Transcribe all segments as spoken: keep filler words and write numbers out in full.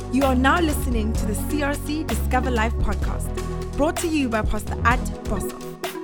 You are now listening to the C R C Discover Life podcast, brought to you by Pastor Ad Boshoff.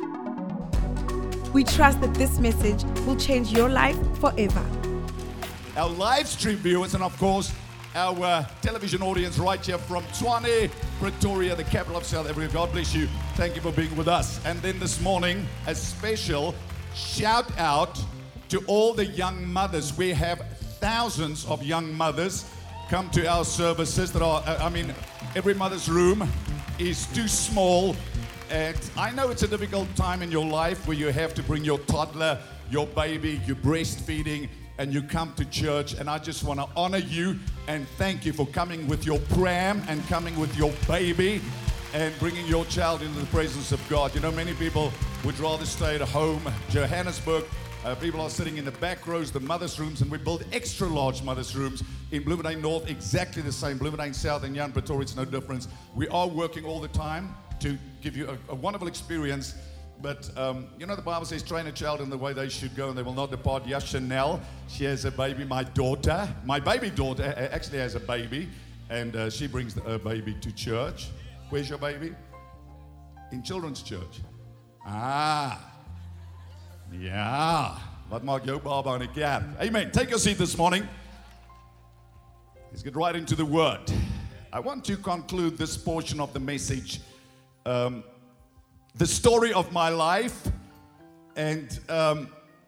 We trust that this message will change your life forever. Our live stream viewers and, of course, our uh, television audience right here from Tshwane, Pretoria, the capital of South Africa. God bless you. Thank you for being with us. And then this morning, a special shout out to all the young mothers. We have thousands of young mothers come to our services that are, I mean, every mother's room is too small. And I know it's a difficult time in your life where you have to bring your toddler, your baby, you're breastfeeding, and you come to church. And I just want to honor you and thank you for coming with your pram and coming with your baby and bringing your child into the presence of God. You know, many people would rather stay at home. Johannesburg, uh, people are sitting in the back rows, the mother's rooms, and we built extra large mother's rooms in Bloemfontein North, exactly the same. Bloemfontein South and Jan Pretoria, it's no difference. We are working all the time to give you a, a wonderful experience. But, um, you know, the Bible says, train a child in the way they should go and they will not depart. Yes, Chanel, she has a baby. My daughter, my baby daughter actually has a baby, and uh, she brings her baby to church. Where's your baby? In children's church. Ah, ja. Wat maak jou baba in die kerk? Amen. Take your seat this morning. Let's get right into the word. I want to conclude this portion of the message. Um, the story of my life, and um,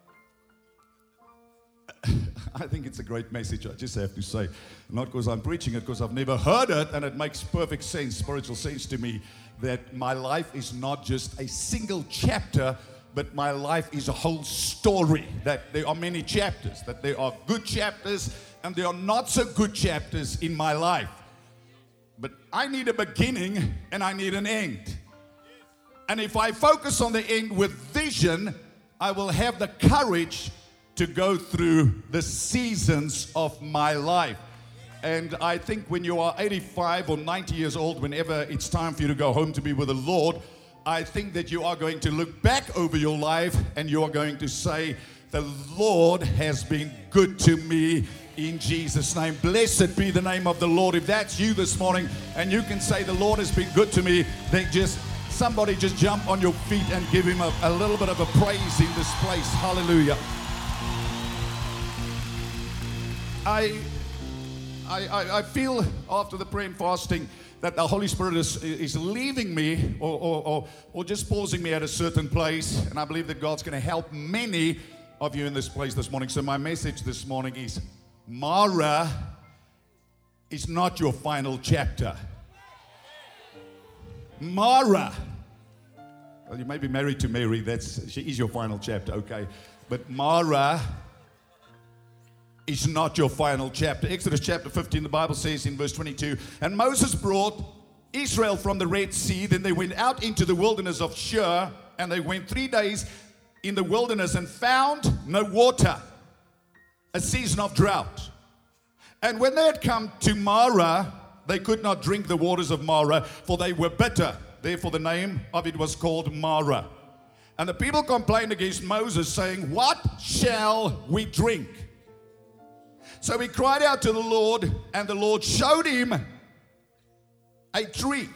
I think it's a great message, I just have to say. Not because I'm preaching it, because I've never heard it, and it makes perfect sense, spiritual sense to me, that my life is not just a single chapter, but my life is a whole story, that there are many chapters, that there are good chapters, and there are not so good chapters in my life. But I need a beginning, and I need an end. And if I focus on the end with vision, I will have the courage to go through the seasons of my life. And I think when you are eighty-five or ninety years old, whenever it's time for you to go home to be with the Lord, I think that you are going to look back over your life and you are going to say, the Lord has been good to me in Jesus' name. Blessed be the name of the Lord. If that's you this morning and you can say, the Lord has been good to me, then just somebody just jump on your feet and give him a, a little bit of a praise in this place. Hallelujah. I, I, I feel after the prayer and fasting that the Holy Spirit is, is leaving me or, or, or, or just pausing me at a certain place. And I believe that God's going to help many of you in this place this morning. So my message this morning is, Mara is not your final chapter. Mara. Well, you may be married to Mary. That's she is your final chapter, okay. But Mara is not your final chapter. Exodus chapter fifteen, the Bible says in verse twenty-two, and Moses brought Israel from the Red Sea. Then they went out into the wilderness of Shur, and they went three days in the wilderness and found no water, a season of drought. And when they had come to Mara, they could not drink the waters of Mara, for they were bitter. Therefore the name of it was called Mara. And the people complained against Moses, saying, what shall we drink? So he cried out to the Lord, and the Lord showed him a tree.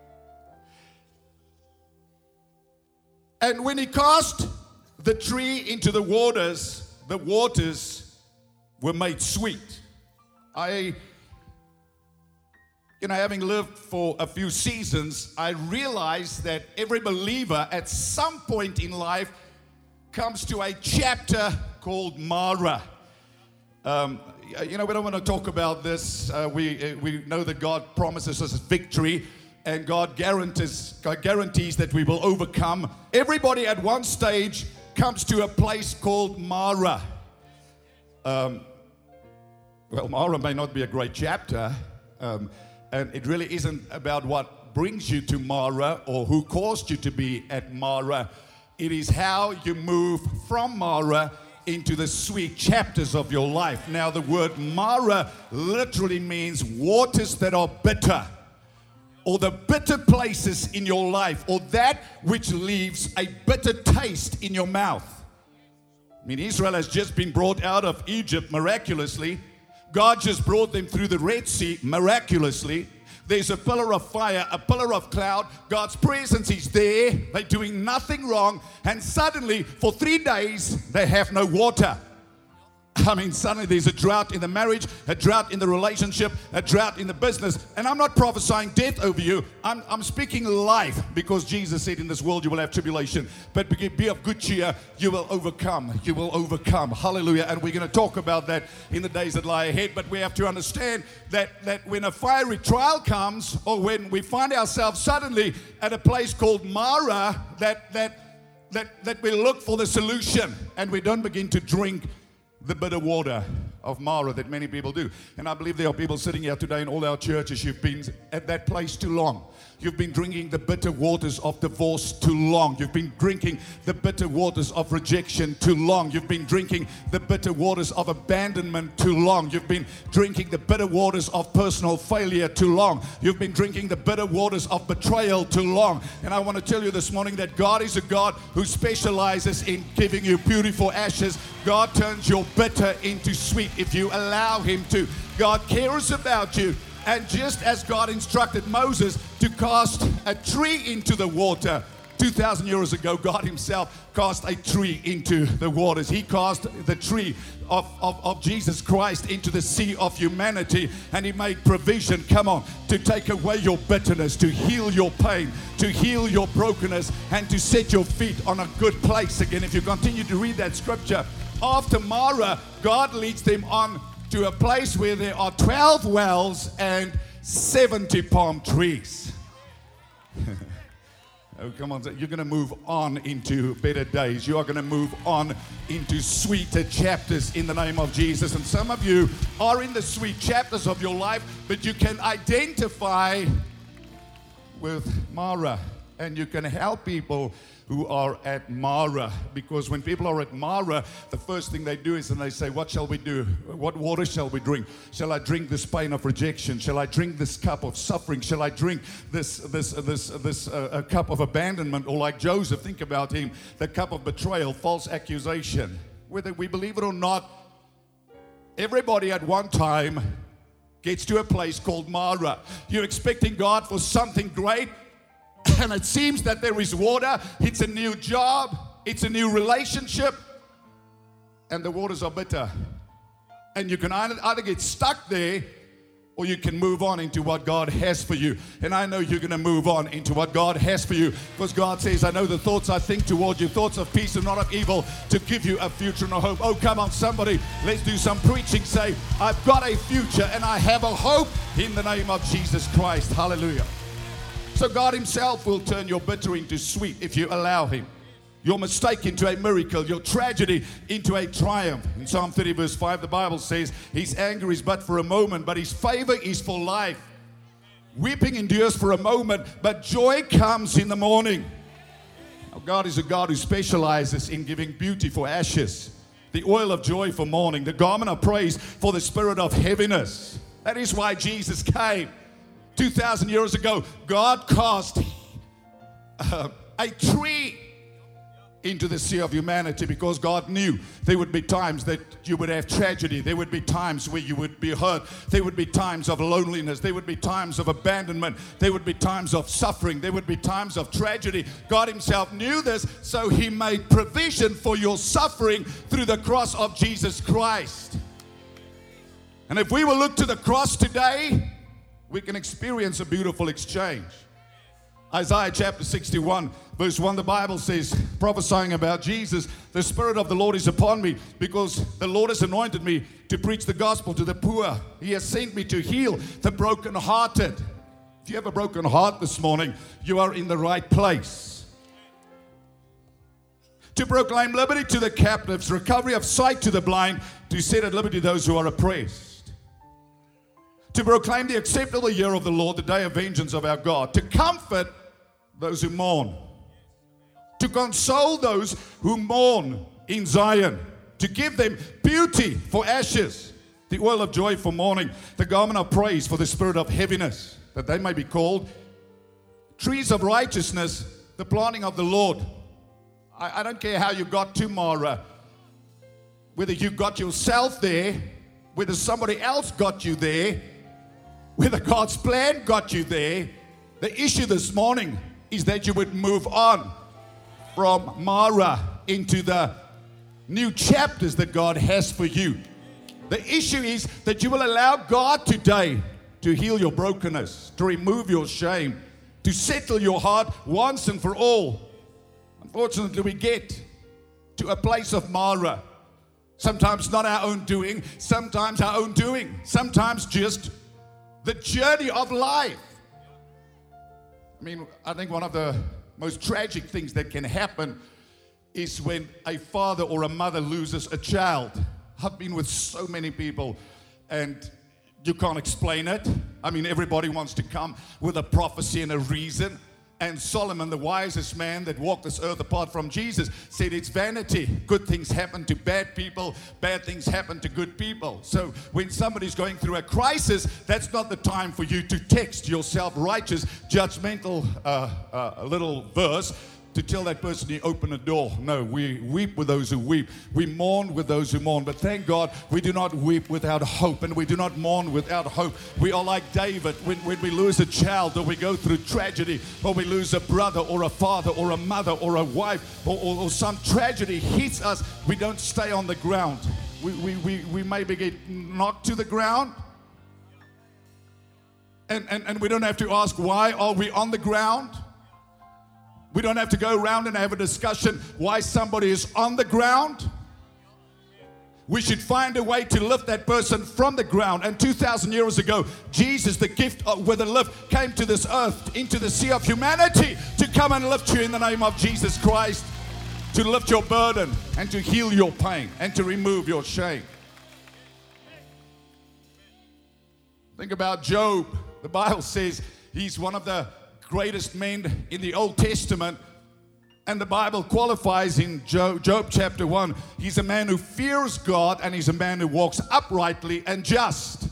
And when he cast the tree into the waters, the waters were made sweet. I, you know, having lived for a few seasons, I realized that every believer at some point in life comes to a chapter called Mara. Um, you know, we don't want to talk about this. Uh, we uh, we know that God promises us victory, and God guarantees God guarantees that we will overcome. Everybody at one stage comes to a place called Mara. Um, well, Mara may not be a great chapter, um, and it really isn't about what brings you to Mara or who caused you to be at Mara. It is how you move from Mara into the sweet chapters of your life. Now, the word Mara literally means waters that are bitter, or the bitter places in your life, or that which leaves a bitter taste in your mouth. I mean, Israel has just been brought out of Egypt miraculously, God just brought them through the Red Sea miraculously. There's a pillar of fire, a pillar of cloud. God's presence is there. They're doing nothing wrong. And suddenly, for three days, they have no water. I mean, suddenly there's a drought in the marriage, a drought in the relationship, a drought in the business. And I'm not prophesying death over you. I'm, I'm speaking life, because Jesus said, in this world you will have tribulation. But be, be of good cheer, you will overcome. You will overcome. Hallelujah. And we're going to talk about that in the days that lie ahead. But we have to understand that, that when a fiery trial comes, or when we find ourselves suddenly at a place called Mara, that, that, that, that we look for the solution and we don't begin to drink the bitter water of Mara that many people do. And I believe there are people sitting here today in all our churches. You've been at that place too long. You've been drinking the bitter waters of divorce too long. You've been drinking the bitter waters of rejection too long. You've been drinking the bitter waters of abandonment too long. You've been drinking the bitter waters of personal failure too long. You've been drinking the bitter waters of betrayal too long. And I want to tell you this morning that God is a God who specializes in giving you beautiful ashes. God turns your bitter into sweet if you allow Him to. God cares about you. And just as God instructed Moses to cast a tree into the water, two thousand years ago, God Himself cast a tree into the waters. He cast the tree of, of, of Jesus Christ into the sea of humanity, and He made provision, come on, to take away your bitterness, to heal your pain, to heal your brokenness, and to set your feet on a good place again. If you continue to read that scripture, after Mara, God leads them on to a place where there are twelve wells and seventy palm trees. Oh, come on. You're going to move on into better days. You are going to move on into sweeter chapters in the name of Jesus. And some of you are in the sweet chapters of your life, but you can identify with Mara, and you can help people who are at Mara, because when people are at Mara, the first thing they do is, and they say, what shall we do? What water shall we drink? Shall I drink this pain of rejection? Shall I drink this cup of suffering? Shall I drink this this this this uh, a cup of abandonment? Or like Joseph, think about him, the cup of betrayal, false accusation. Whether we believe it or not, everybody at one time gets to a place called Mara. You're expecting God for something great, and it seems that there is water. It's a new job. It's a new relationship. And the waters are bitter. And you can either get stuck there, or you can move on into what God has for you. And I know you're going to move on into what God has for you, because God says, I know the thoughts I think toward you, thoughts of peace and not of evil, to give you a future and a hope. Oh, come on, somebody. Let's do some preaching. Say, I've got a future and I have a hope in the name of Jesus Christ. Hallelujah. So God Himself will turn your bitter into sweet if you allow Him. Your mistake into a miracle, your tragedy into a triumph. In Psalm thirty verse five, the Bible says, His anger is but for a moment, but His favor is for life. Weeping endures for a moment, but joy comes in the morning. Now, God is a God who specializes in giving beauty for ashes, the oil of joy for mourning, the garment of praise for the spirit of heaviness. That is why Jesus came. two thousand years ago, God cast uh, a tree into the sea of humanity, because God knew there would be times that you would have tragedy. There would be times where you would be hurt. There would be times of loneliness. There would be times of abandonment. There would be times of suffering. There would be times of tragedy. God Himself knew this, so He made provision for your suffering through the cross of Jesus Christ. And if we will look to the cross today, we can experience a beautiful exchange. Isaiah chapter sixty-one, verse one, the Bible says, prophesying about Jesus, the Spirit of the Lord is upon me, because the Lord has anointed me to preach the gospel to the poor. He has sent me to heal the brokenhearted. If you have a broken heart this morning, you are in the right place. To proclaim liberty to the captives, recovery of sight to the blind, to set at liberty those who are oppressed. To proclaim the acceptable year of the Lord, the day of vengeance of our God. To comfort those who mourn. To console those who mourn in Zion. To give them beauty for ashes, the oil of joy for mourning, the garment of praise for the spirit of heaviness, that they may be called trees of righteousness, the planting of the Lord. I, I don't care how you got to Mara, whether you got yourself there whether somebody else got you there, whether God's plan got you there, the issue this morning is that you would move on from Mara into the new chapters that God has for you. The issue is that you will allow God today to heal your brokenness, to remove your shame, to settle your heart once and for all. Unfortunately, we get to a place of Mara. Sometimes not our own doing, sometimes our own doing, sometimes just the journey of life. I mean, I think one of the most tragic things that can happen is when a father or a mother loses a child. I've been with so many people, and you can't explain it. I mean, everybody wants to come with a prophecy and a reason. And Solomon, the wisest man that walked this earth apart from Jesus, said it's vanity. Good things happen to bad people. Bad things happen to good people. So when somebody's going through a crisis, that's not the time for you to text your self-righteous, judgmental uh, uh, little verse to tell that person to open a door. No, we weep with those who weep. We mourn with those who mourn. But thank God we do not weep without hope, and we do not mourn without hope. We are like David. When, when we lose a child, or we go through tragedy, or we lose a brother or a father or a mother or a wife, or, or, or some tragedy hits us, we don't stay on the ground. We, we, we, we maybe get knocked to the ground, and, and, and we don't have to ask, why are we on the ground? We don't have to go around and have a discussion why somebody is on the ground. We should find a way to lift that person from the ground. And two thousand years ago, Jesus, the gift of, with a lift, came to this earth, into the sea of humanity, to come and lift you in the name of Jesus Christ, to lift your burden and to heal your pain and to remove your shame. Think about Job. The Bible says he's one of the greatest men in the Old Testament, and the Bible qualifies in Job, Job chapter one, he's a man who fears God, and he's a man who walks uprightly and just.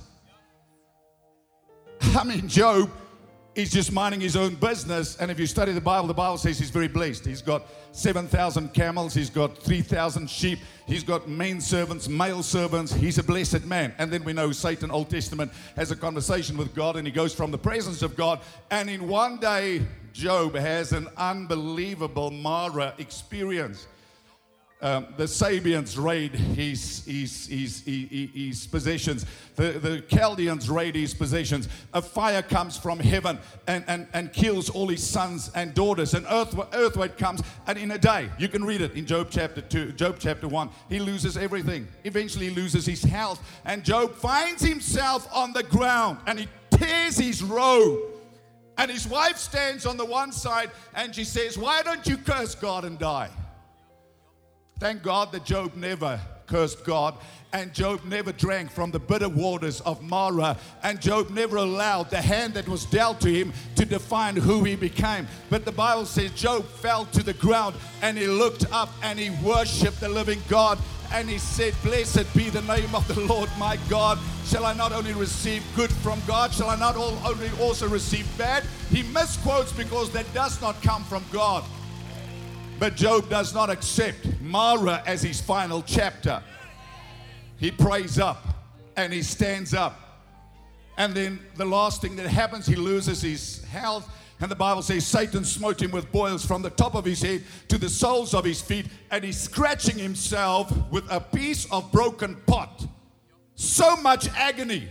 I mean, Job is just minding his own business, and if you study the Bible, the Bible says he's very blessed. He's got seven thousand camels, he's got three thousand sheep, he's got men servants, male servants. He's a blessed man. And then we know Satan, Old Testament, has a conversation with God, and he goes from the presence of God, and in one day Job has an unbelievable Mara experience. Um, the Sabians raid his, his, his, his, his possessions. The, the Chaldeans raid his possessions. A fire comes from heaven and, and, and kills all his sons and daughters. An earth, earthquake comes, and in a day, you can read it in Job chapter two, Job chapter one, he loses everything. Eventually he loses his health, and Job finds himself on the ground, and he tears his robe. And his wife stands on the one side, and she says, "Why don't you curse God and die?" Thank God that Job never cursed God, and Job never drank from the bitter waters of Mara, and Job never allowed the hand that was dealt to him to define who he became. But the Bible says Job fell to the ground, and he looked up and he worshiped the living God, and he said, "Blessed be the name of the Lord my God. Shall I not only receive good from God, shall I not only also receive bad?" He misquotes because that does not come from God. But Job does not accept Mara as his final chapter. He prays up and he stands up. And then the last thing that happens, he loses his health. And the Bible says Satan smote him with boils from the top of his head to the soles of his feet. And he's scratching himself with a piece of broken pot. So much agony.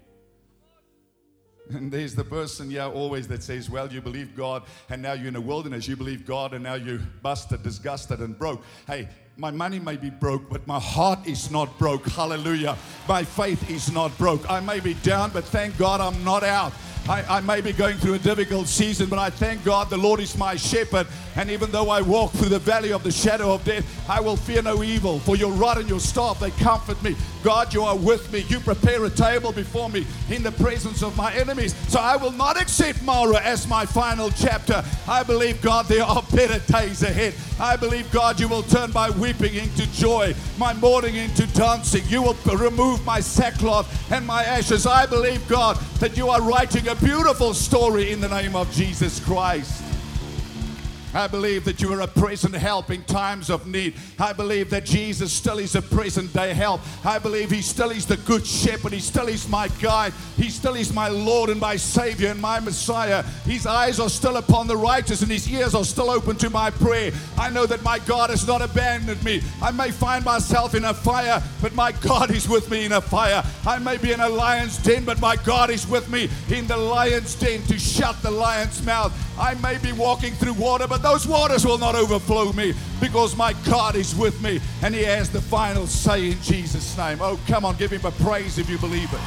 And there's the person, yeah, always that says, "Well, you believe God, and now you're in the wilderness. You believe God, and now you're busted, disgusted, and broke." Hey, my money may be broke, but my heart is not broke. Hallelujah. My faith is not broke. I may be down, but thank God I'm not out. I, I may be going through a difficult season, but I thank God the Lord is my shepherd. And even though I walk through the valley of the shadow of death, I will fear no evil. For your rod and your staff, they comfort me. God, you are with me. You prepare a table before me in the presence of my enemies. So I will not accept Mara as my final chapter. I believe, God, there are better days ahead. I believe, God, you will turn my weeping into joy, my mourning into dancing. You will remove my sackcloth and my ashes. I believe, God, that you are writing a beautiful story in the name of Jesus Christ. I believe that you are a present help in times of need. I believe that Jesus still is a present day help. I believe He still is the good shepherd. He still is my guide. He still is my Lord and my Savior and my Messiah. His eyes are still upon the righteous and His ears are still open to my prayer. I know that my God has not abandoned me. I may find myself in a fire, but my God is with me in a fire. I may be in a lion's den, but my God is with me in the lion's den to shut the lion's mouth. I may be walking through water, but those waters will not overflow me because my God is with me and He has the final say in Jesus' name. Oh, come on, give Him a praise if you believe it.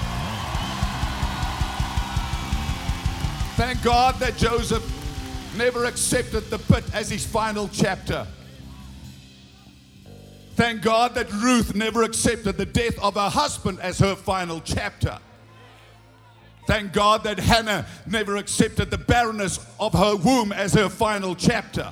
Thank God that Joseph never accepted the pit as his final chapter. Thank God that Ruth never accepted the death of her husband as her final chapter. Thank God that Hannah never accepted the barrenness of her womb as her final chapter.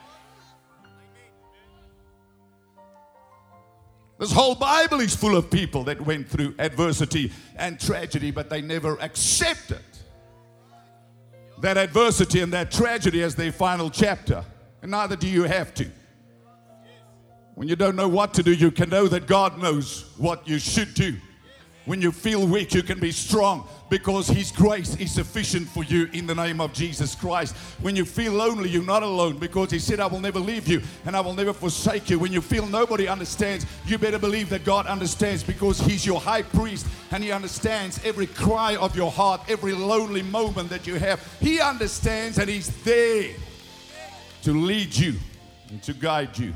This whole Bible is full of people that went through adversity and tragedy, but they never accepted that adversity and that tragedy as their final chapter. And neither do you have to. When you don't know what to do, you can know that God knows what you should do. When you feel weak, you can be strong because His grace is sufficient for you in the name of Jesus Christ. When you feel lonely, you're not alone because He said, I will never leave you and I will never forsake you. When you feel nobody understands, you better believe that God understands because He's your high priest and He understands every cry of your heart, every lonely moment that you have. He understands and He's there to lead you and to guide you.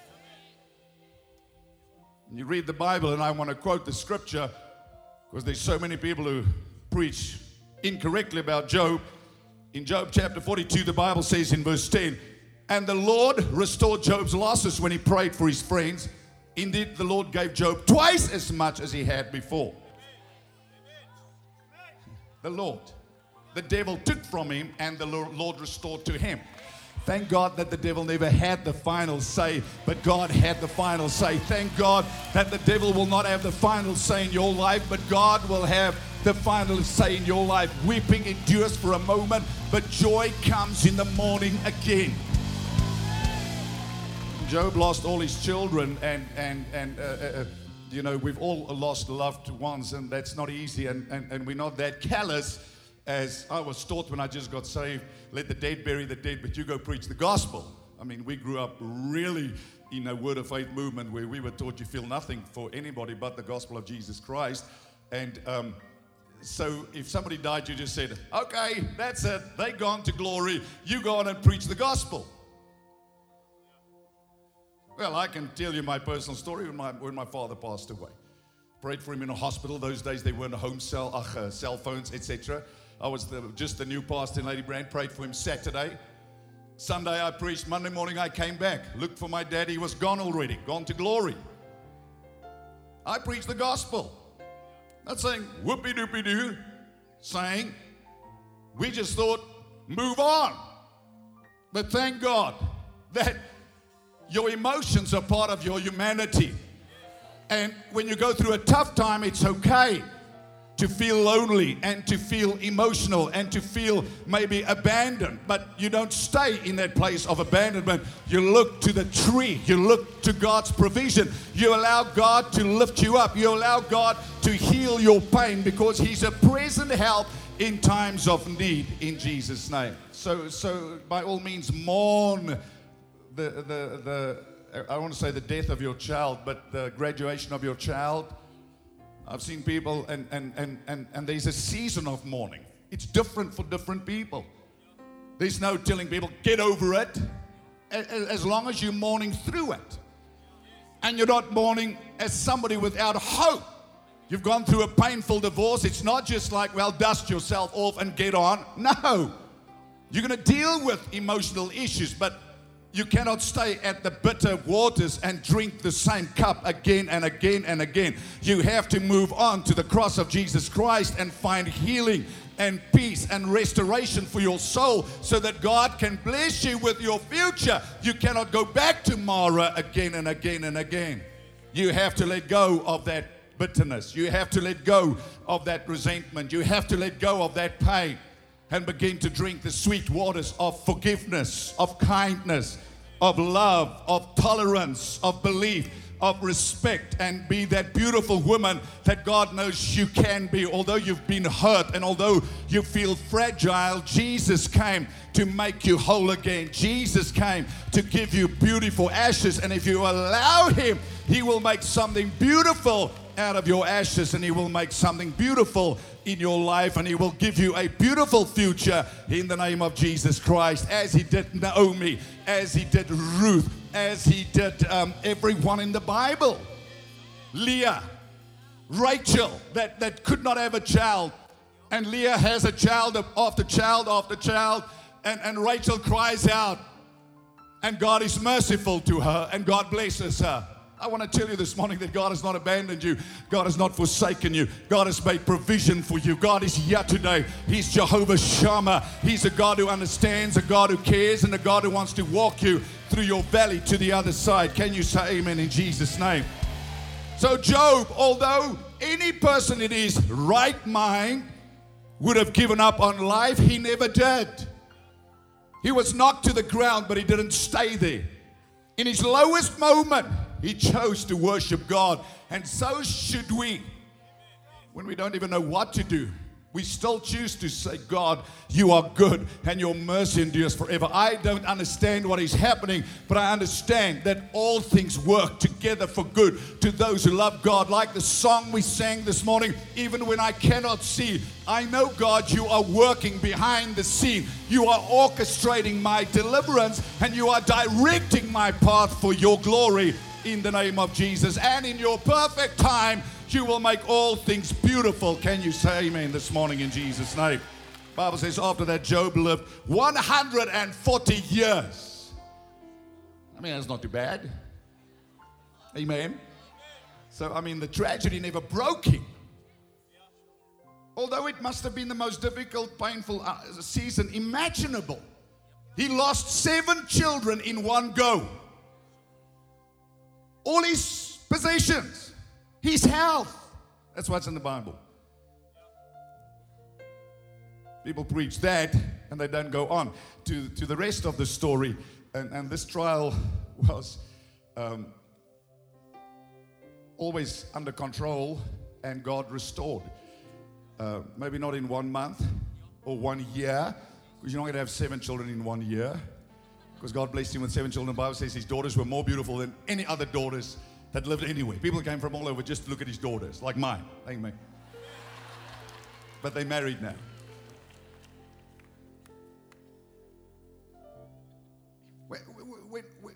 You read the Bible, and I want to quote the scripture because there's so many people who preach incorrectly about Job. In Job chapter forty-two, the Bible says in verse ten, and the Lord restored Job's losses when he prayed for his friends. Indeed, the Lord gave Job twice as much as he had before. The Lord. The devil took from him, and the Lord restored to him. Thank God that the devil never had the final say, but God had the final say. Thank God that the devil will not have the final say in your life, but God will have the final say in your life. Weeping endures for a moment, but joy comes in the morning again. Job lost all his children, and and and uh, uh, you know, we've all lost loved ones, and that's not easy, and, and, and we're not that callous as I was taught when I just got saved. Let the dead bury the dead, but you go preach the gospel. I mean, we grew up really in a word of faith movement where we were taught you feel nothing for anybody but the gospel of Jesus Christ. And um, so if somebody died, you just said, okay, that's it. They gone to glory. You go on and preach the gospel. Well, I can tell you my personal story when my, when my father passed away. Prayed for him in a hospital. Those days there weren't home cell, uh, cell phones, et cetera. I was the, just the new pastor in Lady Brand. Prayed for him Saturday. Sunday I preached. Monday morning I came back. Looked for my dad. He was gone already. Gone to glory. I preached the gospel. Not saying whoopie-doopie-doo. Saying we just thought move on. But thank God that your emotions are part of your humanity. And when you go through a tough time, it's okay to feel lonely and to feel emotional and to feel maybe abandoned. But you don't stay in that place of abandonment. You look to the tree. You look to God's provision. You allow God to lift you up. You allow God to heal your pain because He's a present help in times of need in Jesus' name. So, so by all means, mourn the, the, the, I want to say the death of your child, but the graduation of your child. I've seen people, and, and, and, and, and there's a season of mourning. It's different for different people. There's no telling people, get over it, as long as you're mourning through it. And you're not mourning as somebody without hope. You've gone through a painful divorce. It's not just like, well, dust yourself off and get on. No. You're going to deal with emotional issues, but you cannot stay at the bitter waters and drink the same cup again and again and again. You have to move on to the cross of Jesus Christ and find healing and peace and restoration for your soul so that God can bless you with your future. You cannot go back to Mara again and again and again. You have to let go of that bitterness. You have to let go of that resentment. You have to let go of that pain. and begin to drink the sweet waters of forgiveness, of kindness, of love, of tolerance, of belief, of respect, and be that beautiful woman that God knows you can be. Although you've been hurt and although you feel fragile, Jesus came to make you whole again. Jesus came to give you beautiful ashes, and if you allow Him, He will make something beautiful out of your ashes, and He will make something beautiful in your life, and He will give you a beautiful future in the name of Jesus Christ, as He did Naomi, as He did Ruth, as He did um, everyone in the Bible. Leah, Rachel, that, that could not have a child, and Leah has a child after child after child, and, and Rachel cries out, and God is merciful to her, and God blesses her. I want to tell you this morning that God has not abandoned you. God has not forsaken you. God has made provision for you. God is here today. He's Jehovah Shammah. He's a God who understands, a God who cares, and a God who wants to walk you through your valley to the other side. Can you say amen in Jesus' name? So Job, although any person in his right mind would have given up on life, he never did. He was knocked to the ground, but he didn't stay there. In his lowest moment, he chose to worship God. And so should we. When we don't even know what to do, we still choose to say, God, you are good and your mercy endures forever. I don't understand what is happening, but I understand that all things work together for good to those who love God. Like the song we sang this morning, even when I cannot see, I know, God, you are working behind the scene. You are orchestrating my deliverance, and you are directing my path for your glory in the name of Jesus. And in your perfect time, you will make all things beautiful. Can you say amen this morning in Jesus' name? The Bible says after that, Job lived one hundred forty years. I mean, that's not too bad. Amen. So, I mean, the tragedy never broke him. Although it must have been the most difficult, painful uh, season imaginable. He lost seven children in one go. All his possessions. His health. That's what's in the Bible. People preach that and they don't go on to, to the rest of the story. And, and this trial was um, always under control, and God restored. Uh, maybe not in one month or one year, because you're not going to have seven children in one year. Because God blessed him with seven children. The Bible says his daughters were more beautiful than any other daughters that lived anywhere. People came from all over just to look at his daughters, like mine. Amen. But they married now. We, we, we, we,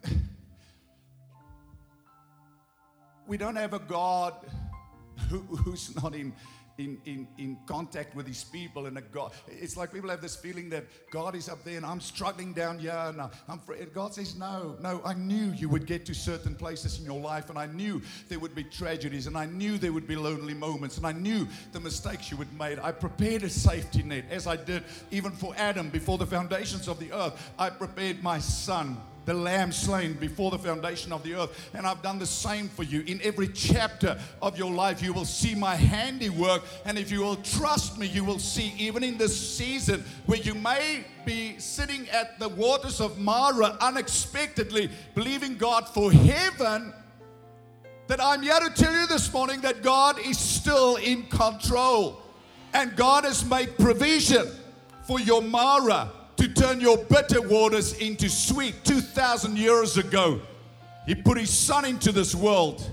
we don't have a God who, who's not in, in, in, in contact with his people. And a God, it's like people have this feeling that God is up there and I'm struggling down here. And I'm free. God says, no, no, I knew you would get to certain places in your life, and I knew there would be tragedies, and I knew there would be lonely moments, and I knew the mistakes you would make. I prepared a safety net, as I did even for Adam before the foundations of the earth. I prepared my son, the lamb slain before the foundation of the earth. And I've done the same for you. In every chapter of your life, you will see my handiwork. And if you will trust me, you will see, even in this season where you may be sitting at the waters of Mara unexpectedly, believing God for heaven, that I'm here to tell you this morning that God is still in control. And God has made provision for your Mara to turn your bitter waters into sweet. two thousand years ago, He put His Son into this world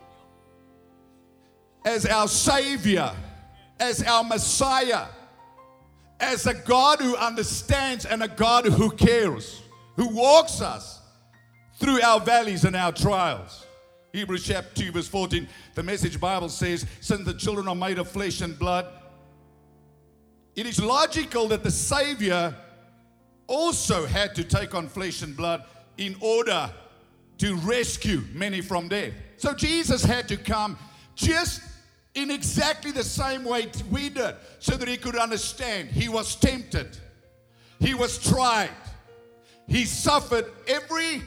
as our Savior, as our Messiah, as a God who understands and a God who cares, who walks us through our valleys and our trials. Hebrews chapter two verse fourteen, the Message Bible says, since the children are made of flesh and blood, it is logical that the Savior also had to take on flesh and blood in order to rescue many from death. So Jesus had to come just in exactly the same way we did, so that He could understand. He was tempted. He was tried. He suffered every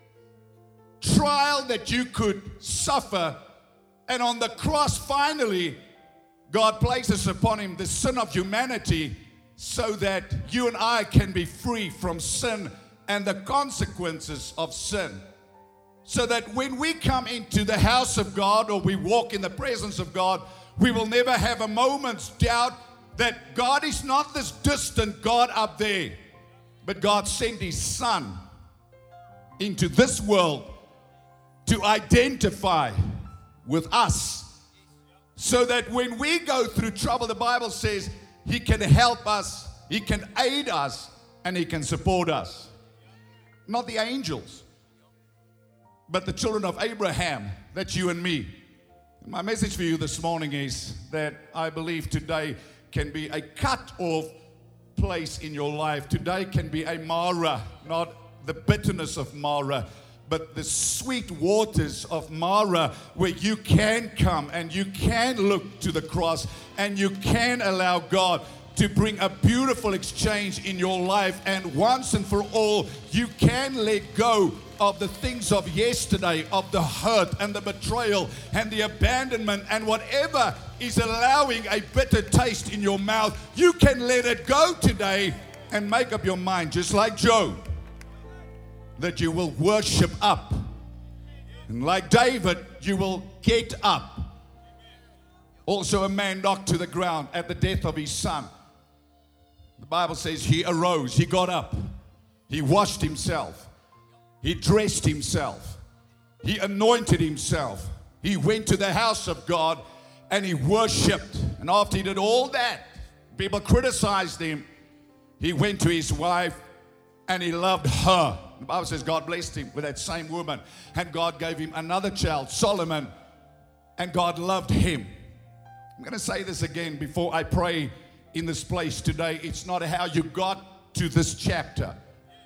trial that you could suffer. And on the cross, finally, God places upon Him the sin of humanity so that you and I can be free from sin and the consequences of sin. So that when we come into the house of God or we walk in the presence of God, we will never have a moment's doubt that God is not this distant God up there, but God sent His Son into this world to identify with us. So that when we go through trouble, the Bible says He can help us, He can aid us, and He can support us. Not the angels, but the children of Abraham, that's you and me. My message for you this morning is that I believe today can be a cut-off place in your life. Today can be a Mara, not the bitterness of Mara, but the sweet waters of Mara, where you can come and you can look to the cross and you can allow God to bring a beautiful exchange in your life, and once and for all you can let go of the things of yesterday, of the hurt and the betrayal and the abandonment and whatever is allowing a bitter taste in your mouth. You can let it go today and make up your mind, just like Job, that you will worship up. And like David, you will get up. Also, a man knocked to the ground at the death of his son. The Bible says he arose, he got up, he washed himself, he dressed himself, he anointed himself, he went to the house of God and he worshiped. And after he did all that, people criticized him. He went to his wife and he loved her. The Bible says God blessed him with that same woman, and God gave him another child, Solomon, and God loved him. I'm going to say this again before I pray in this place today. It's not how you got to this chapter.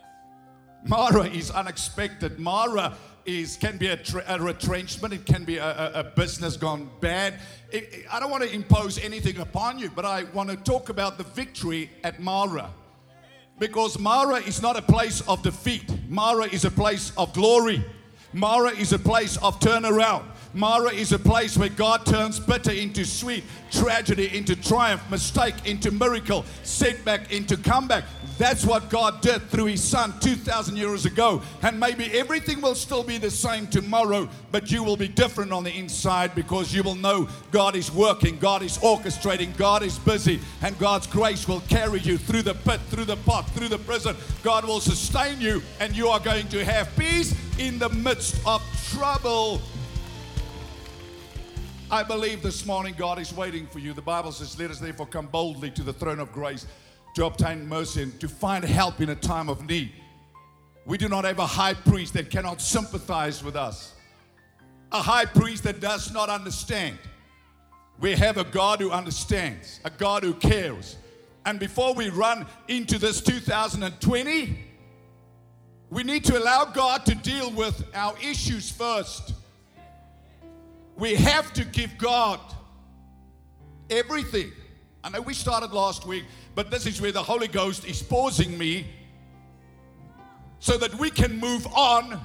Mara is unexpected. Mara is can be a, tra- a retrenchment. It can be a, a, a business gone bad. It, it, I don't want to impose anything upon you, but I want to talk about the victory at Mara. Because Mara is not a place of defeat. Mara is a place of glory. Mara is a place of turnaround. Mara is a place where God turns bitter into sweet, tragedy into triumph, mistake into miracle, setback into comeback. That's what God did through His Son two thousand years ago. And maybe everything will still be the same tomorrow, but you will be different on the inside, because you will know God is working, God is orchestrating, God is busy, and God's grace will carry you through the pit, through the pot, through the prison. God will sustain you, and you are going to have peace in the midst of trouble. I believe this morning God is waiting for you. The Bible says, let us therefore come boldly to the throne of grace to obtain mercy and to find help in a time of need. We do not have a high priest that cannot sympathize with us, a high priest that does not understand. We have a God who understands, a God who cares. And before we run into this two thousand twenty, we need to allow God to deal with our issues first. We have to give God everything. I know we started last week, but this is where the Holy Ghost is pausing me so that we can move on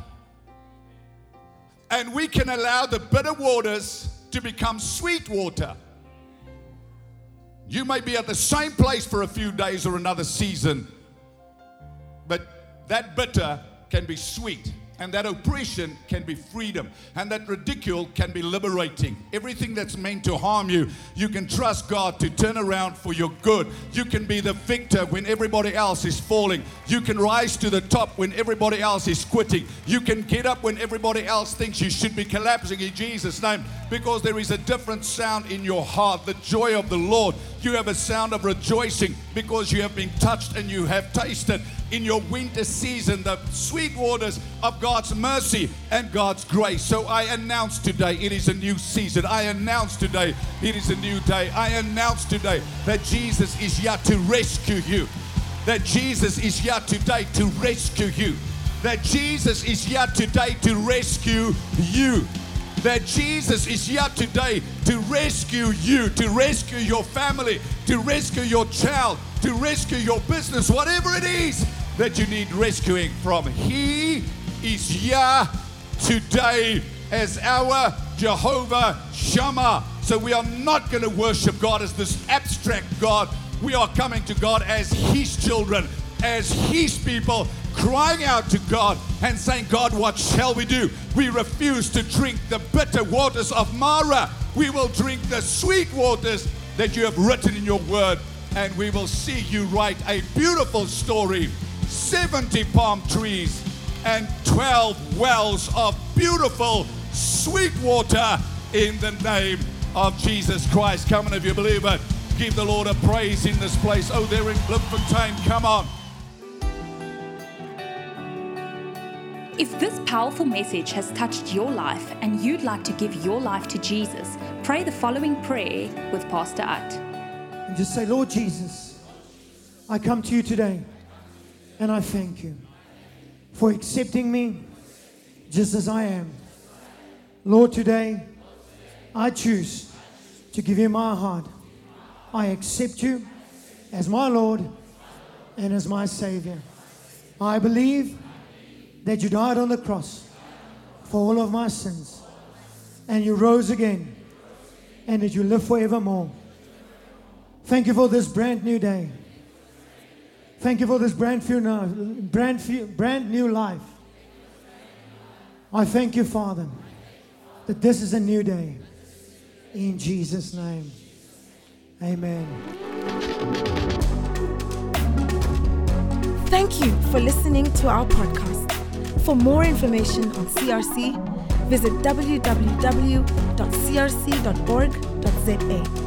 and we can allow the bitter waters to become sweet water. You may be at the same place for a few days or another season, but that bitter can be sweet. And that oppression can be freedom. And that ridicule can be liberating. Everything that's meant to harm you, you can trust God to turn around for your good. You can be the victor when everybody else is falling. You can rise to the top when everybody else is quitting. You can get up when everybody else thinks you should be collapsing, in Jesus' name. Because there is a different sound in your heart, the joy of the Lord. You have a sound of rejoicing because you have been touched and you have tasted in your winter season the sweet waters of God's mercy and God's grace. So I announce today it is a new season. I announce today it is a new day. I announce today that Jesus is here to rescue you. That Jesus is here today to rescue you. That Jesus is here today to rescue you. That Jesus is here today to rescue you, to rescue your family, to rescue your child, to rescue your business, whatever it is that you need rescuing from. He is here today as our Jehovah Shammah. So we are not going to worship God as this abstract God We are coming to God as His children, as His people, crying out to God and saying, God, what shall we do? We refuse to drink the bitter waters of Mara. We will drink the sweet waters that you have written in your word, and we will see you write a beautiful story. seventy palm trees and twelve wells of beautiful sweet water in the name of Jesus Christ. Come on, if you believe it, give the Lord a praise in this place. Oh, they're in Bloemfontein. Come on. If this powerful message has touched your life and you'd like to give your life to Jesus, pray the following prayer with Pastor At. And just say, Lord Jesus, I come to you today and I thank you for accepting me just as I am. Lord, today I choose to give you my heart. I accept you as my Lord and as my Savior. I believe that you died on the cross for all of my sins, and you rose again, and that you live forevermore. Thank you for this brand new day. Thank you for this brand new, brand, brand new life. I thank you, Father, that this is a new day. In Jesus' name, amen. Thank you for listening to our podcast. For more information on C R C, visit w w w dot c r c dot org dot z a.